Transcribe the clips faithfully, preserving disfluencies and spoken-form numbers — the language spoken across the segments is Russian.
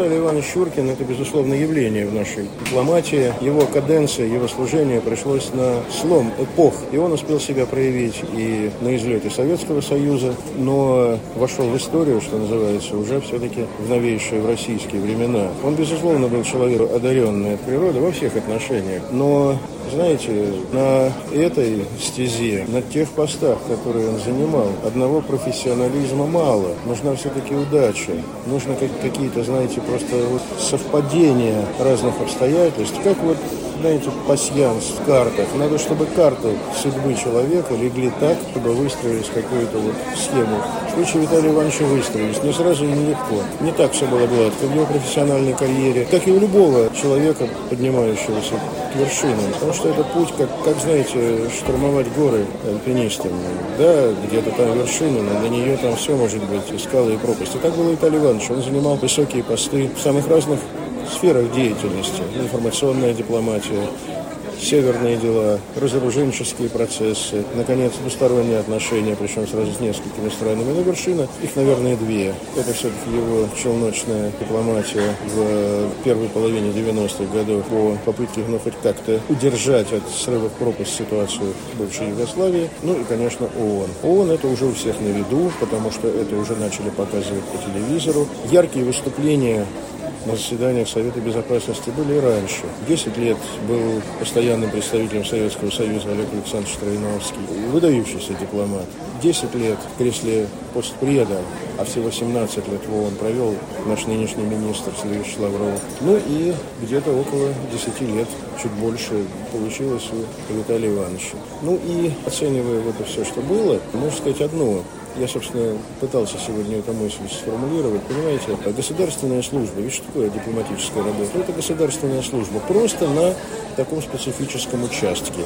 Виталий Иванович Чуркин – это, безусловно, явление в нашей дипломатии. Его каденция, его служение пришлось на слом эпох. И он успел себя проявить и на излете Советского Союза, но вошел в историю, что называется, уже все-таки в новейшие, в российские времена. Он, безусловно, был человек одаренный от природы во всех отношениях. Но, знаете, на этой стезе, на тех постах, которые он занимал, одного профессионализма мало. Нужна все-таки удача. Нужно какие-то, знаете, просто вот совпадения разных обстоятельств. Как вот, знаете, пасьянс в картах. Надо, чтобы карты судьбы человека легли так, чтобы выстроились какую-то вот схему. В случае Виталия Ивановича выстроились. Не сразу и нелегко. Не так все было гладко в его профессиональной карьере, как и у любого человека, поднимающегося к вершинам. Потому что это путь, как, как знаете, штурмовать горы альпинистам. Да, где-то там вершина, но на нее там все может быть, и скалы, и пропасти. Так было и Виталий Иванович. Он занимал высокие посты в самых разных сферах деятельности. Информационная дипломатия, северные дела, разоруженческие процессы, наконец, двусторонние отношения, причем сразу с несколькими странами. Но вершина, их, наверное, две. Это все-таки его челночная дипломатия в первой половине девяностых годов по попытке ну, хоть как-то удержать от срыва в пропасть ситуацию в бывшей Югославии. Ну и, конечно, ООН. ООН это уже у всех на виду, потому что это уже начали показывать по телевизору. Яркие выступления на заседаниях Совета Безопасности были и раньше. Десять лет был постоянным представителем Советского Союза Олег Александрович Троиновский, выдающийся дипломат. Десять лет в кресле постпреда, а всего семнадцать лет в ООН провел наш нынешний министр Сергей Лавров. Ну и где-то около десяти лет, чуть больше, получилось у Виталия Ивановича. Ну и оценивая вот это все, что было, можно сказать одно. Я, собственно, пытался сегодня эту мысль сформулировать. Понимаете, государственная служба, ведь что такое дипломатическая работа? Это государственная служба, просто на таком специфическом участке.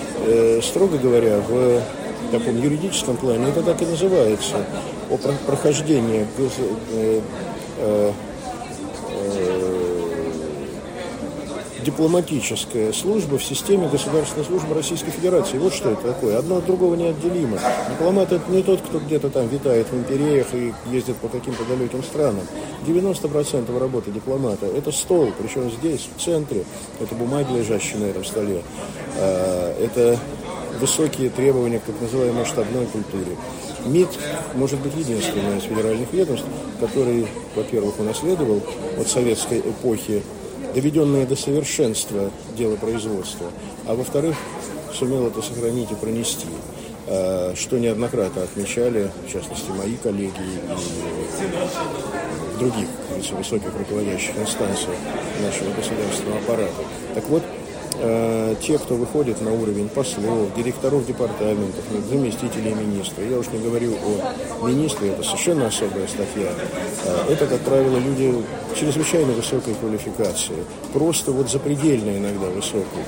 Э, строго говоря, в таком юридическом плане это так и называется. О прохождении э, э, дипломатическая служба в системе государственной службы Российской Федерации. Вот что это такое. Одно от другого неотделимо. Дипломат – это не тот, кто где-то там витает в империях и ездит по каким-то далеким странам. девяносто процентов работы дипломата – это стол, причем здесь, в центре. Это бумаги, лежащие на этом столе. Это высокие требования к так называемой штабной культуре. МИД может быть единственное из федеральных ведомств, который, во-первых, унаследовал от советской эпохи доведенное до совершенства дело производства, а во-вторых, сумел это сохранить и пронести, что неоднократно отмечали, в частности, мои коллеги и других высоких руководящих инстанций нашего государственного аппарата. Так вот, те, кто выходит на уровень послов, директоров департаментов, заместителей министра, я уж не говорю о министре, это совершенно особая статья, это, как правило, люди чрезвычайно высокой квалификации, просто вот запредельно иногда высокой.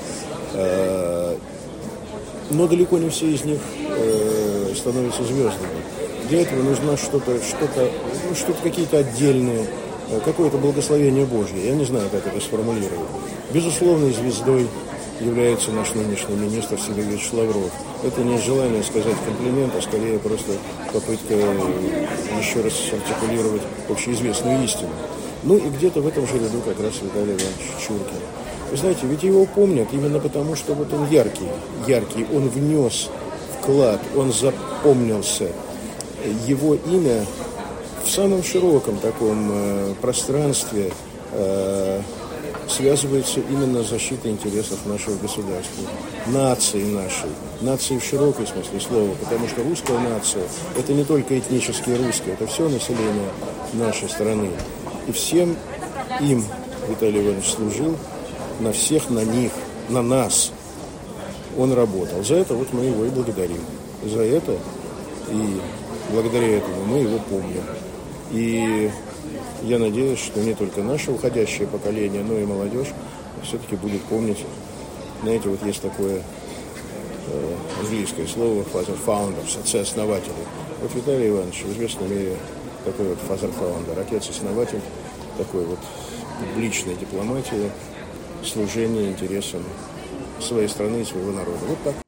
Но далеко не все из них становятся звездами. Для этого нужно что-то, что-то, ну, что-то какие-то отдельные, какое-то благословение Божье. Я не знаю, как это сформулировать. Безусловной звездой является наш нынешний министр Сергей Ильич Лавров. Это не желание сказать комплимент, а скорее просто попытка еще раз артикулировать общеизвестную истину. Ну и где-то в этом же ряду как раз Виталий Иванович Чуркин. Вы знаете, ведь его помнят именно потому, что вот он яркий, яркий, он внес вклад, он запомнился. Его имя в самом широком таком э, пространстве э, связывается именно с защитой интересов нашего государства, нации нашей, нации в широком смысле слова, потому что русская нация – это не только этнически русская, это все население нашей страны. И всем им Виталий Иванович служил, на всех на них, на нас он работал. За это вот мы его и благодарим. За это и благодаря этому мы его помним. И я надеюсь, что не только наше уходящее поколение, но и молодежь все-таки будет помнить. Знаете, вот есть такое э, английское слово father founders, отцы-основатели. Вот Виталий Иванович в известном мире такой вот father founder, отец-основатель такой вот публичной дипломатии, служения интересам своей страны и своего народа. Вот так.